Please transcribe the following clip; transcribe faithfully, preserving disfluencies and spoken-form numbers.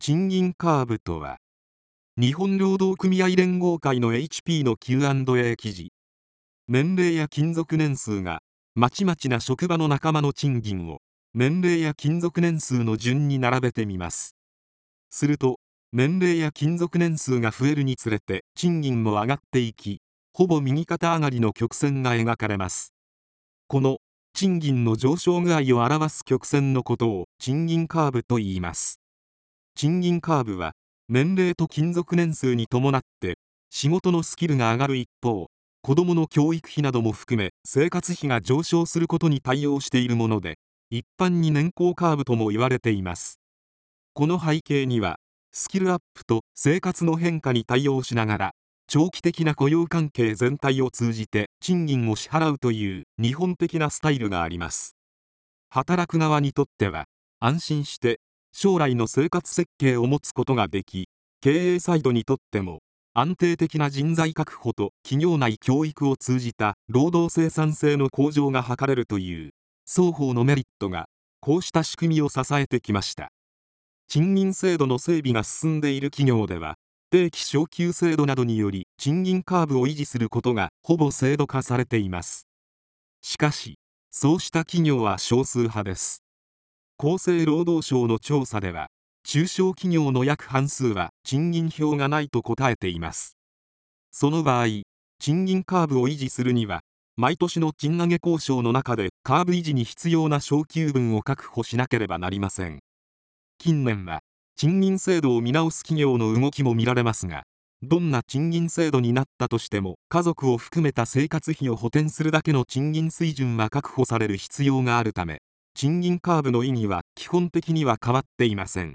賃金カーブとは、日本労働組合連合会の エイチピー の キューアンドエー 記事。年齢や勤続年数がまちまちな職場の仲間の賃金を年齢や勤続年数の順に並べてみます。すると、年齢や勤続年数が増えるにつれて賃金も上がっていき、ほぼ右肩上がりの曲線が描かれます。この賃金の上昇具合を表す曲線のことを賃金カーブと言います。賃金カーブは年齢と勤続年数に伴って仕事のスキルが上がる一方、子どもの教育費なども含め生活費が上昇することに対応しているもので、一般に年功カーブとも言われています。この背景には、スキルアップと生活の変化に対応しながら長期的な雇用関係全体を通じて賃金を支払うという日本的なスタイルがあります。働く側にとっては安心して将来の生活設計を持つことができ、経営サイドにとっても安定的な人材確保と企業内教育を通じた労働生産性の向上が図れるという双方のメリットがこうした仕組みを支えてきました。賃金制度の整備が進んでいる企業では、定期昇給制度などにより賃金カーブを維持することがほぼ制度化されています。しかし、そうした企業は少数派です。厚生労働省の調査では、中小企業の約半数は賃金表がないと答えています。その場合、賃金カーブを維持するには、毎年の賃上げ交渉の中でカーブ維持に必要な昇給分を確保しなければなりません。近年は賃金制度を見直す企業の動きも見られますが、どんな賃金制度になったとしても家族を含めた生活費を補填するだけの賃金水準は確保される必要があるため、賃金カーブの意義は基本的には変わっていません。